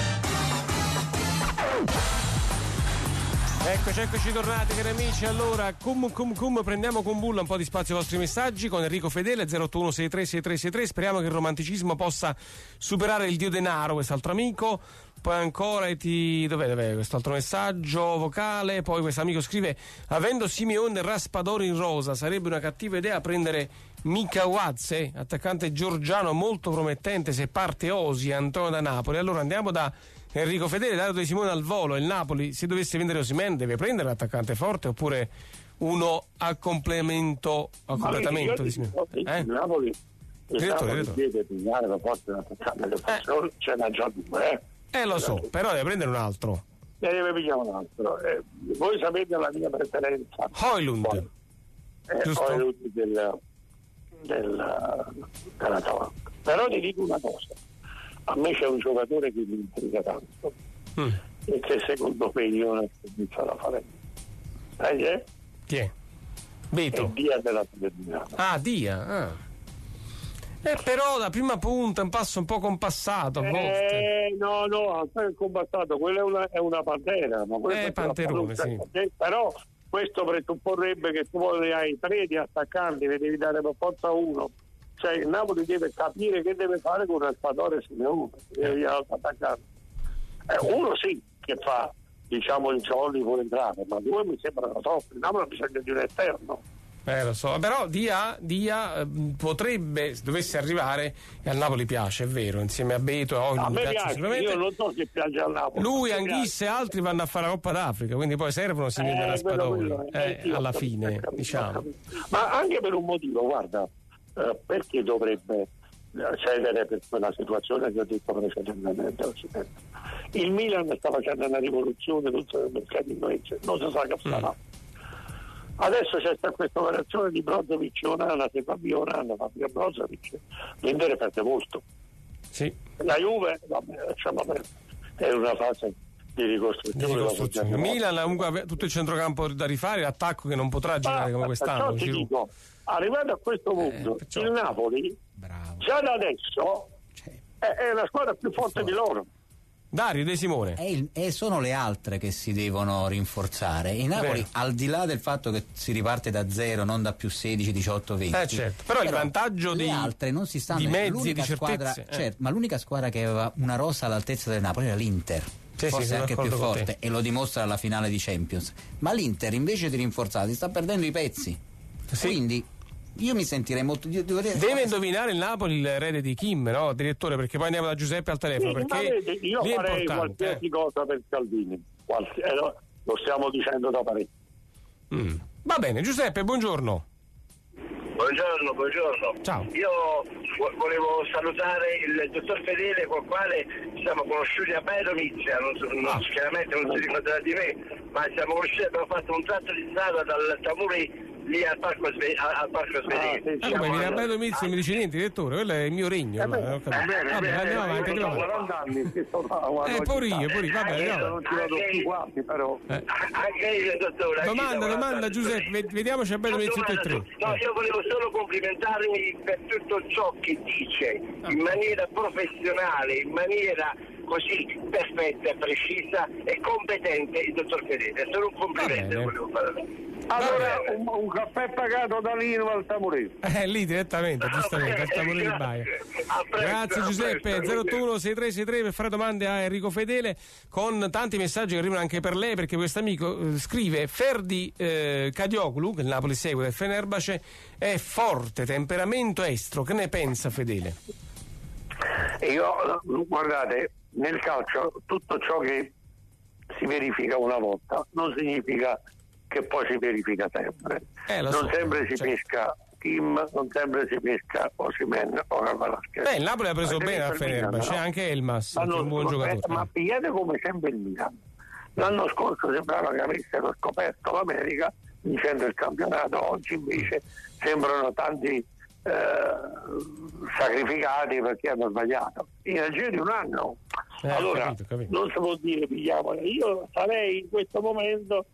Eccoci tornati, cari amici. Allora, prendiamo con bulla un po' di spazio ai vostri messaggi con Enrico Fedele 081636363. Speriamo che il romanticismo possa superare il dio denaro, quest'altro amico. Poi ancora dov'è quest'altro messaggio vocale? Poi questo amico scrive: avendo Simeone e Raspadori in rosa, sarebbe una cattiva idea prendere Mikawadze, attaccante georgiano molto promettente se parte Osi e Antonio da Napoli. Allora andiamo da Enrico Fedele, Dario De Simone al volo. Il Napoli, se dovesse vendere Osimhen, deve prendere l'attaccante forte oppure uno a completamento di Simeone? Il Napoli deve pigliare la forza dell'attaccante, c'è una già due, lo so, però deve prendere un altro. Deve pigliare un altro. Voi sapete la mia preferenza. Højlund. Højlund dell'Atalanta. Però ti dico una cosa. A me c'è un giocatore che mi intriga tanto e che secondo me io non ho da fare. Chi è? Beto? È Dia della Fiorentina. Dia. Però da prima punta un passo un po' compassato a volte. No, è compassato, quella è una pantera. Ma panterone, sì. Però questo presupporrebbe che tu hai 3 di attaccanti, ne devi dare per forza uno. Cioè il Napoli deve capire che deve fare con Raspadori e Simeone, uno sì che fa il jolly può entrare, ma 2 mi sembrano troppo. Il Napoli ha bisogno di un esterno. Lo so, però Dia potrebbe, se dovesse arrivare, e al Napoli piace, è vero, insieme a Beto e a me piace, io non so se piace al Napoli. Lui, Anghissa e altri vanno a fare la Coppa d'Africa, quindi poi servono Simeone e Raspadori alla fine, diciamo. Ma anche per un motivo, guarda, perché dovrebbe cedere per quella situazione che ho detto precedentemente? Il Milan sta facendo una rivoluzione, non si sa che farà. Adesso c'è stata questa operazione di Brozovic e Onana, se fa via Onana, fa via Brozovic, l'Inter perde molto. Sì. La Juve, è una fase di ricostruzione. Milan comunque ha tutto il centrocampo da rifare, l'attacco che non potrà girare come quest'anno. Ti dico, arrivato a questo punto, il Napoli, già da adesso, è la squadra più forte di loro. Dario De Simone. E sono le altre che si devono rinforzare. Il Napoli, al di là del fatto che si riparte da 0, non da più 16, 18, 20. Certo. Però il vantaggio le altre non si stanno di mezzi e di squadra, certezze. Certo, ma l'unica squadra che aveva una rosa all'altezza del Napoli era l'Inter. Forse anche più forte, e lo dimostra alla finale di Champions. Ma l'Inter, invece di rinforzarsi, sta perdendo i pezzi. Quindi io mi sentirei molto. Deve indovinare il Napoli il erede di Kim, no, direttore? Perché poi andiamo da Giuseppe al telefono. Perché io farei qualsiasi cosa per Scalvini, lo stiamo dicendo da parecchio. Va bene, Giuseppe, buongiorno. Buongiorno. Ciao. Io volevo salutare il dottor Fedele, col quale siamo conosciuti a Baidovizia, chiaramente non si ricorderà di me, ma siamo conosciuti, abbiamo fatto un tratto di strada dal Tamuri lì al Parco Svedese. Come viene a Baidovizia non mi dice niente, direttore, quello è il mio regno. Andiamo avanti. Pure io, vabbè, non ci vado più quanti, però. Anche io, dottore. Domanda Giuseppe, vediamoci a Baidovizia tutti e tre. No, io volevo solo complimentarmi per tutto ciò che dice, in maniera professionale, in maniera così perfetta, precisa e competente il dottor Fedele. Solo un complimento volevo fare. Allora un caffè pagato da Lino al Tamurese. Lì direttamente, giustamente, al Tamurese di Baia. Grazie Giuseppe, 026363 per fare domande a Enrico Fedele, con tanti messaggi che arrivano anche per lei, perché questo amico scrive: Ferdi Kadioglu, che il Napoli segue del Fenerbahce, è forte, temperamento estro, che ne pensa Fedele? Io, guardate, nel calcio tutto ciò che si verifica una volta non significa che poi si verifica sempre. Non sempre si pesca Kim, non sempre si pesca Osimhen o Kvaratskhelia. Il Napoli ha preso bene a Fenerbahce, c'è anche Elmas, un buon giocatore. Ma pigliate come sempre il Milan. L'anno scorso sembrava che avessero scoperto l'America vincendo il campionato, oggi invece sembrano tanti sacrificati perché hanno sbagliato nel giro di un anno. Allora capito. Non si può dire pigliamola. Io sarei in questo momento,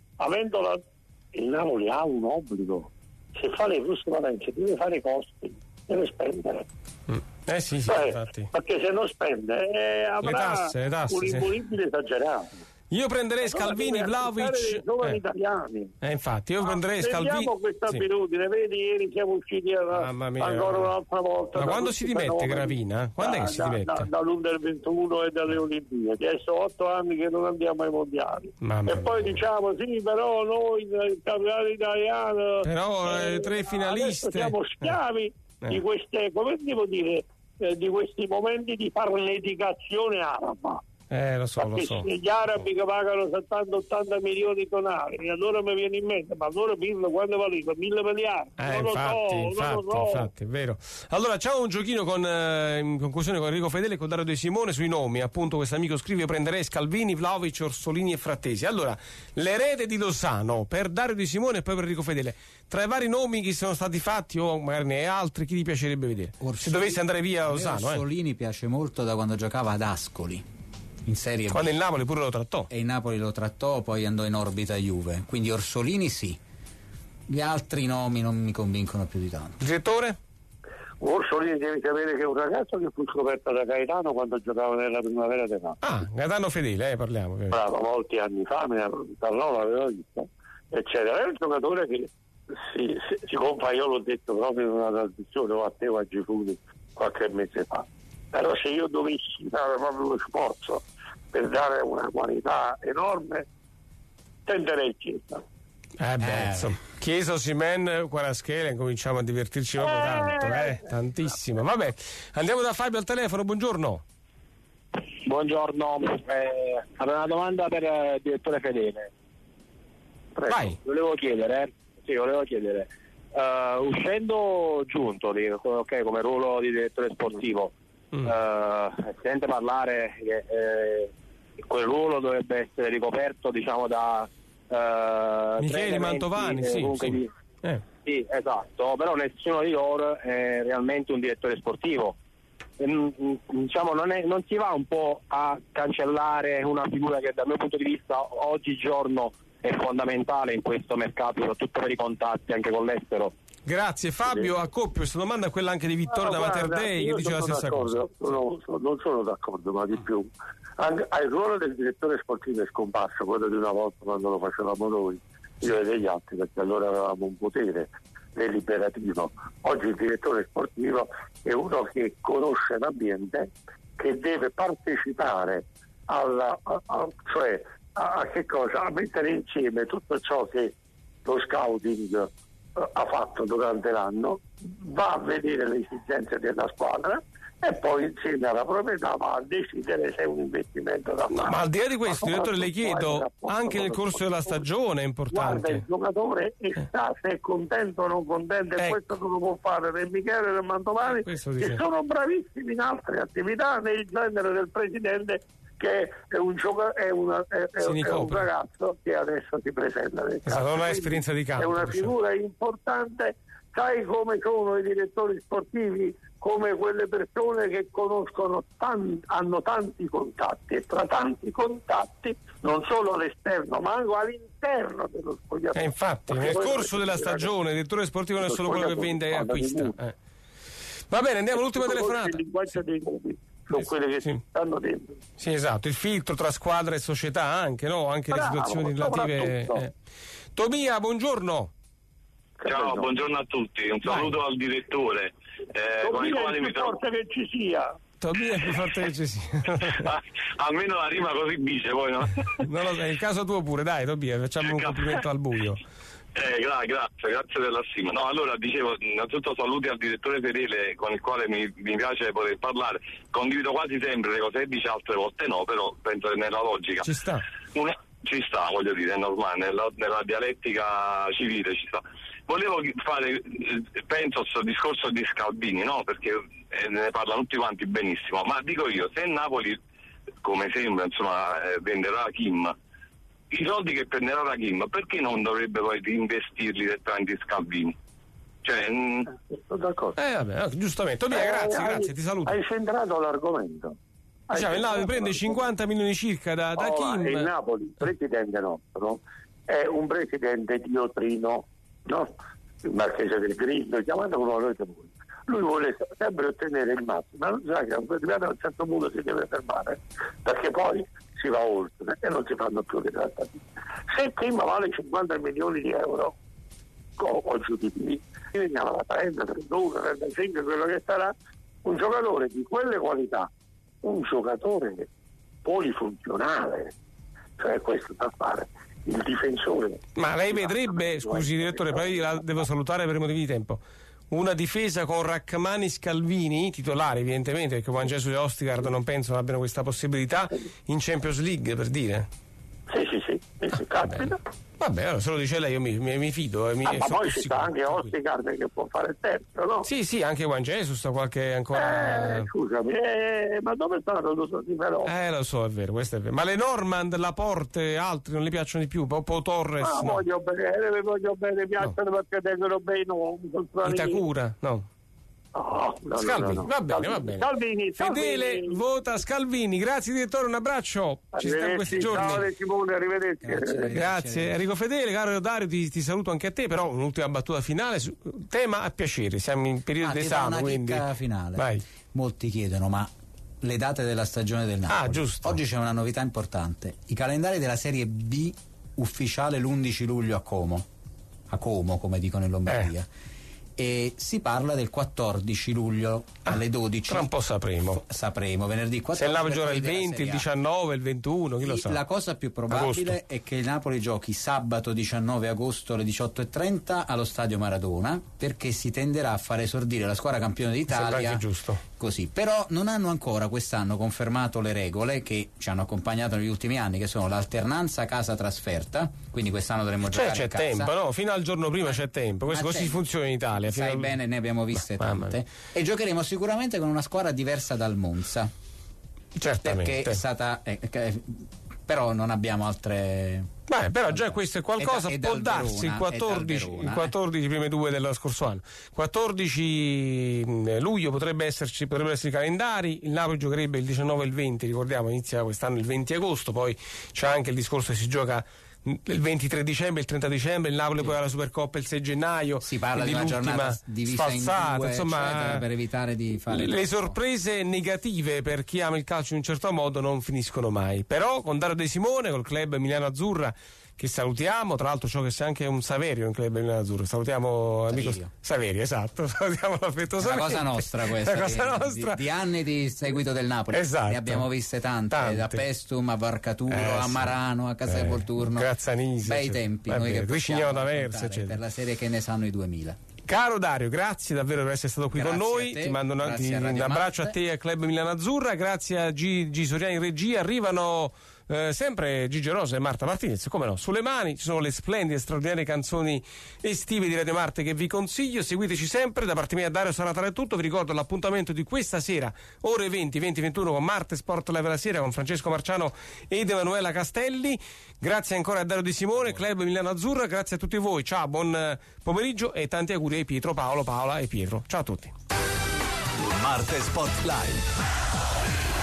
il Napoli ha un obbligo, se fa le giuste valenze deve fare costi, deve spendere. Sì, infatti. Perché se non spende avrà le tasse, un imponibile esagerato. Io prenderei Scalvini, Vlahovic. Giovani italiani. Infatti, io prenderei Scalvini. Vediamo questa abitudine, vedi, ieri siamo usciti ancora un'altra volta. Ma quando si dimette Gravina? Quando è che si dimette? Dall'Under 21 e dalle Olimpiadi. Adesso 8 anni che non andiamo ai mondiali. Poi diciamo, sì, però noi, il campionato italiano. Però 3 finaliste. Siamo schiavi di queste, come devo dire, di questi momenti di farneticazione araba. Lo so. Gli arabi che pagano 70-80 milioni tonali, allora mi viene in mente, ma allora Pirlo quando valeva 1.000 miliardi? Infatti, è vero. Allora, c'è un giochino in conclusione con Enrico Fedele e con Dario De Simone sui nomi. Appunto, questo amico scrive: io prenderei Scalvini, Vlahovic, Orsolini e Frattesi. Allora, l'erede di Lozano per Dario De Simone e poi per Enrico Fedele. Tra i vari nomi che sono stati fatti, o magari ne altri, chi ti piacerebbe vedere? Se dovesse andare via Lozano. Orsolini piace molto da quando giocava ad Ascoli. In Serie B. Quando il Napoli pure lo trattò. E il Napoli lo trattò, poi andò in orbita Juve. Quindi Orsolini sì. Gli altri nomi non mi convincono più di tanto. Direttore? Orsolini devi sapere che è un ragazzo che fu scoperto da Gaetano quando giocava nella Primavera de Napoli. Gaetano Fedele, parliamo. Bravo, molti anni fa mi parlò, l'avevo visto, eccetera. È un giocatore che si compra, io l'ho detto proprio in una trasmissione o a te o a Gifuni qualche mese fa. Però se io dovessi fare proprio lo sforzo per dare una qualità enorme, tenderei Chiesa. Chiesa, Osimhen, Kvaratskhelia, cominciamo a divertirci proprio tanto, tantissimo. Vabbè, andiamo da Fabio al telefono, buongiorno. Buongiorno, avevo una domanda per il direttore Fedele. Prego. Vai. Volevo chiedere, uscendo Giuntoli, come ruolo di direttore sportivo, sente parlare che quel ruolo dovrebbe essere ricoperto, diciamo, da Michele Mantovani, sì. Sì, esatto, però nessuno di loro è realmente un direttore sportivo. Diciamo, non si va un po' a cancellare una figura che dal mio punto di vista oggigiorno è fondamentale in questo mercato, soprattutto per i contatti anche con l'estero. Grazie Fabio, accoppio questa domanda a quella anche di Vittorio da Materdei che dice la stessa cosa. Non sono d'accordo, ma di più. Il ruolo del direttore sportivo è scomparso, quello di una volta quando lo facevamo noi, io e degli altri, perché allora avevamo un potere deliberativo. Oggi il direttore sportivo è uno che conosce l'ambiente, che deve partecipare cioè a che cosa? A mettere insieme tutto ciò che lo scouting ha fatto durante l'anno, va a vedere le esigenze della squadra e poi insieme alla proprietà va a decidere se è un investimento da fare. Ma al di là di questo, direttore, le chiedo, anche nel corso della stagione è importante. Guarda, il giocatore sta, se è contento o non contento, e questo non lo può fare né Michele né Mantovani, che sono bravissimi in altre attività, nel genere del presidente, che è un ragazzo che adesso si presenta nel campo. Non ha esperienza di campo. È una figura importante. Sai come sono i direttori sportivi? Come quelle persone che conoscono hanno tanti contatti, e tra tanti contatti non solo all'esterno ma anche all'interno dello spogliatoio. Infatti nel corso della stagione il direttore sportivo non è solo quello che vende e acquista. Va bene, andiamo all'ultima telefonata. Sono quelle che si stanno dentro. Sì, esatto, il filtro tra squadra e società anche, no? Anche le situazioni relative. Tobia, buongiorno. Ciao, buongiorno a tutti, un saluto al direttore. Con il quale mi trovo che ci sia. Tobia è più forte che ci sia. Almeno la rima così dice, poi no? Non lo so, è il caso tuo pure, dai Tobia, facciamo un complimento al buio. Grazie della stima. No, allora dicevo, innanzitutto saluti al direttore Fedele con il quale mi piace poter parlare. Condivido quasi sempre le cose che dice, altre volte no, però penso che nella logica ci sta. Ci sta, voglio dire, è normale, nella dialettica civile ci sta. Volevo fare, penso, sul discorso di Scalvini, no? Perché ne parlano tutti quanti benissimo, ma dico io, se Napoli, come sembra, insomma, venderà Kim, i soldi che prenderà la Kim, perché non dovrebbe poi investirli direttamente in Scalvini? Cioè, sono d'accordo. Vabbè, giustamente. Grazie, ti saluto. Hai centrato l'argomento. Diciamo, il Napoli prende 50 milioni circa da Kim. Il Napoli, il presidente nostro, è un presidente diotrino, no? Il Marchese del Grillo, chiamate come volete voi. Lui vuole sempre ottenere il massimo, ma non sa che a un certo punto si deve fermare, perché poi si va oltre e non si fanno più le trattative. Se Kim vale 50 milioni di euro o giù di lì, veniamo da 30, 31, 35, quello che sarà, un giocatore di quelle qualità, un giocatore polifunzionale, cioè questo da fare il difensore. Ma lei vedrebbe, scusi direttore, poi la devo salutare per motivi di tempo, una difesa con Rachmani, Scalvini, titolari evidentemente, perché Juan Jesus e Ostigard non penso abbiano questa possibilità in Champions League, per dire? Sì, capita. Vabbè, allora, se lo dice lei io mi fido. Ma poi ci sta anche Ostigard che può fare il terzo, no? Sì, anche Juan Jesus, qualche ancora... Scusami, ma dove sta l'uso di però? Lo so, è vero, questo è vero. Ma le Normand, Laporte, altri non le piacciono di più? Poi Torres, no. Voglio bene, piacciono perché tengono bene Itakura, no. No, Scalvini, no. Va bene. Scalvini. Fedele vota Scalvini. Grazie direttore, un abbraccio. Ci stiamo questi giorni. Ciao Simone, arrivederci. Grazie Enrico Fedele, caro Dario, ti saluto anche a te, però un'ultima battuta finale su tema a piacere, siamo in periodo d'esame, quindi finale. Vai. Molti chiedono ma le date della stagione del Napoli. Giusto. Oggi c'è una novità importante. I calendari della Serie B ufficiale l'11 luglio a Como, come dicono in Lombardia. E si parla del 14 luglio alle 12. Tra un po' sapremo venerdì 14. se il Napoli gioca il 20, il 19, il 21, chi lo sa. La cosa più probabile è che il Napoli giochi sabato 19 agosto alle 18:30 allo stadio Maradona, perché si tenderà a far esordire la squadra campione d'Italia. Sembra anche giusto. Così, però non hanno ancora quest'anno confermato le regole che ci hanno accompagnato negli ultimi anni, che sono l'alternanza casa-trasferta, quindi quest'anno dovremmo giocare c'è in casa. Tempo, no? Fino al giorno prima c'è tempo, così funziona in Italia. Sai bene, ne abbiamo viste tante. E giocheremo sicuramente con una squadra diversa dal Monza. Certamente. Perché è stata però non abbiamo altre. Però già questo è qualcosa. Può darsi il 14 prime due dello scorso anno. 14 luglio potrebbero esserci i calendari. Il Napoli giocherebbe il 19 e il 20, ricordiamo, inizia quest'anno il 20 agosto, poi c'è anche il discorso che si gioca il 23 dicembre, il 30 dicembre, il Napoli poi alla Supercoppa il 6 gennaio. Si parla di una giornata divisa sfalsata, in due, insomma, eccetera, per evitare di fare le sorprese negative per chi ama il calcio in un certo modo non finiscono mai. Però con Dario De Simone, col club Emiliano Azzurra, che salutiamo, tra l'altro ciò che sia anche un Saverio in club Emiliano Azzurro, salutiamo amico Saverio, esatto, salutiamo l'affettuosamente. È una cosa nostra questa, una cosa nostra. Di anni di seguito del Napoli, esatto. Ne abbiamo viste tante. Da Pestum a Varcaturo, a Marano, a Castel Volturno, Grazzanisi, bei tempi, noi che possiamo raccontare per la serie che ne sanno i 2000. Caro Dario, grazie davvero per essere stato qui con noi. Ti mando un abbraccio a te e al club Milano Azzurra. Grazie a Gigi Soriani in regia. Arrivano sempre Gigi Rosa e Marta Martinez, come no, sulle mani. Ci sono le splendide, straordinarie canzoni estive di Radio Marte che vi consiglio. Seguiteci sempre. Da parte mia, Dario Sarnataro è tutto. Vi ricordo l'appuntamento di questa sera, ore 20-21 con Marte Sport Live la sera con Francesco Marciano ed Emanuela Castelli. Grazie ancora a Dario Di Simone, club Milano Azzurra. Grazie a tutti voi. Ciao, buon pomeriggio e tanti auguri a Pietro, Paolo, Paola e Pietro. Ciao a tutti. Marte Sport Live.